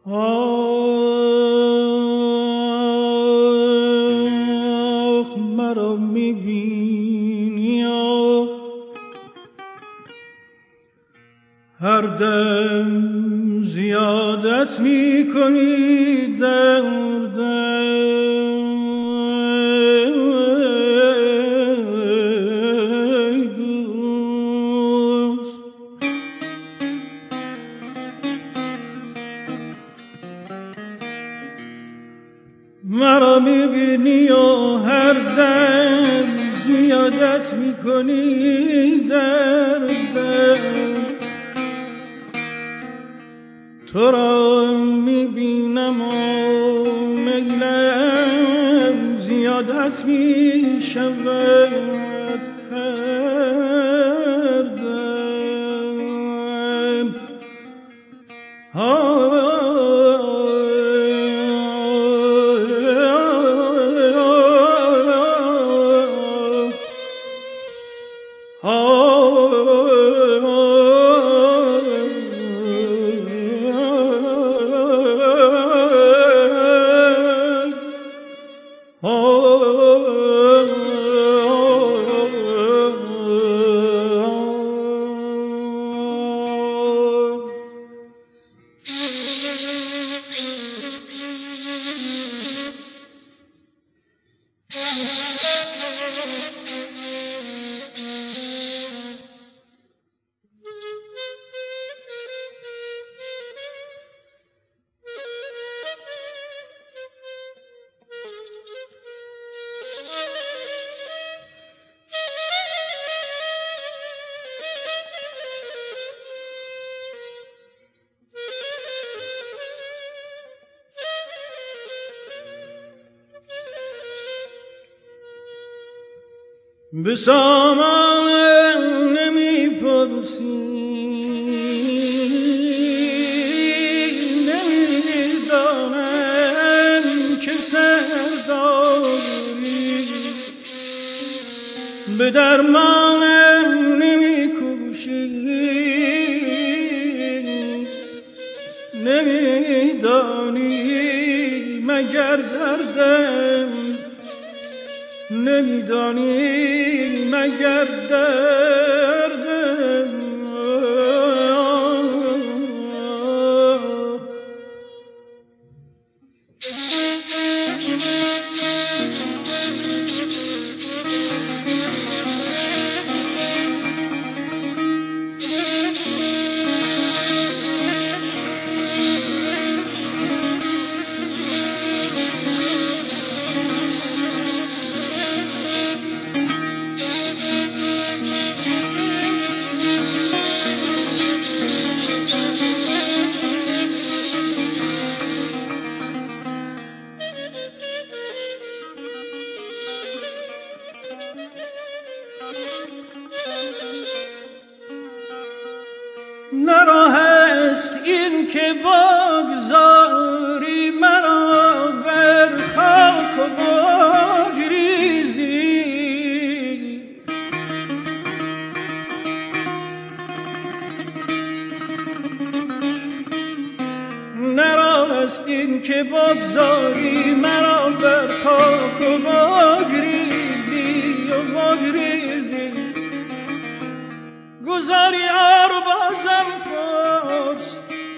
آخ مرا میبینی هر دم زیادت میکنی دردم مرا میبینی و هر دم زیادت میکنی دردم تو را میبینم و میلم زیادت میشود هر دم به سامان نمیپرسی نمیدانم چه سرداری به درمانم نمیکوشی نمیدانی مگر دردم نمیدانی مگر دردم نرا هست این که بگذاری مرا بر خاک و بگریزی نرا هست این که بگذاری مرا بر خاک و بگریزی گذاری آربازم پست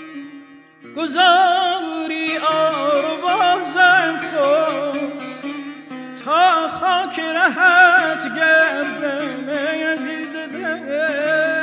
گذاری آربازم پست تا خاک رهت گردم ای عزیز دل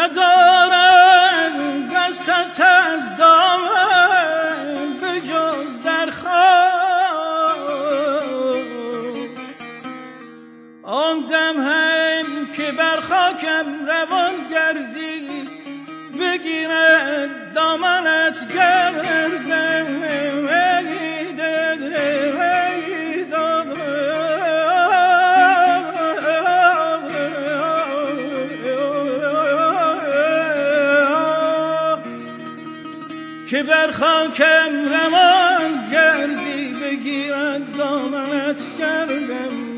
ندارم دستت از دامن به جز در خواب. آن دم هم که بر خاکم روان گردی بگیرد دامنت گردم که بر خاکم روان گردی بگیرد دامنت گردم.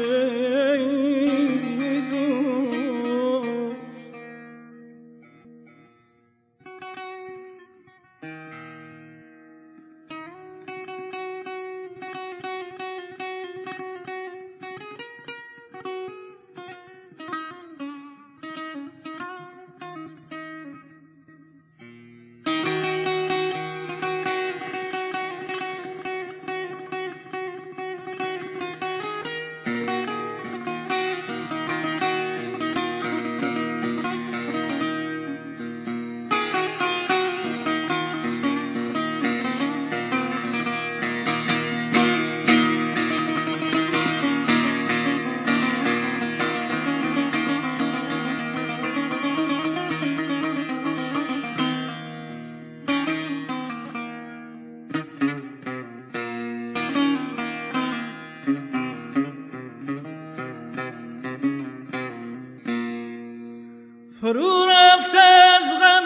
فرو رفته از غم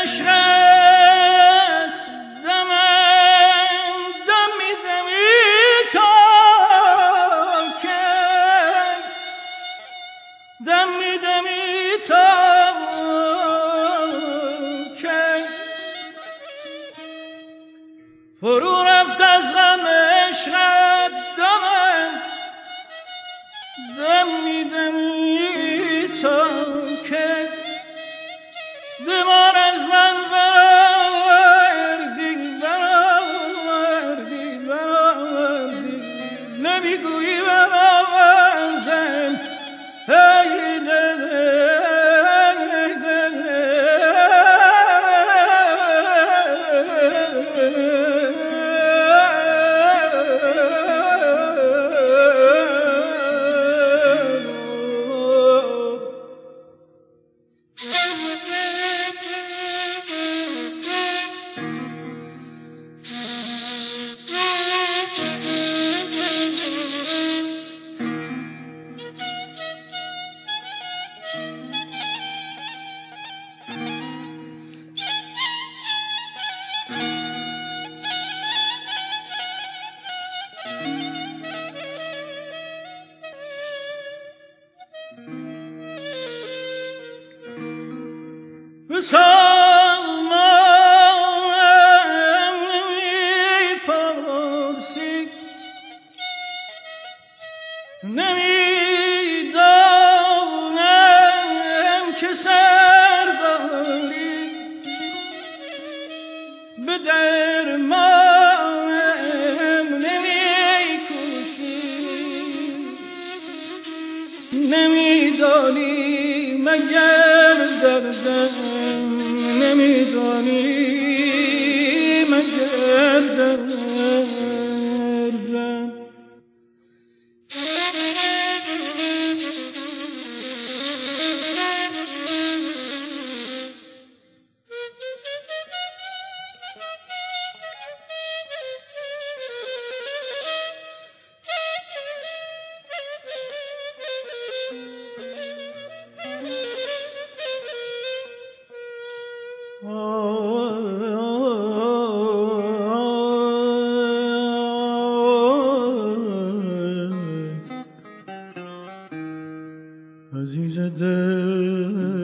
عشقت دمم دمی تا که دمی تا که فرو رفته از غم عشقت دمم دمی تا که دمار از من بردی نمیگویی برآوردم ای دل سالم نمیپرسی نمیدانم چه سر داری به درمانم نمیکوشی نمیدانی مگر دردم نمیدانی مگر دردم عزیز دل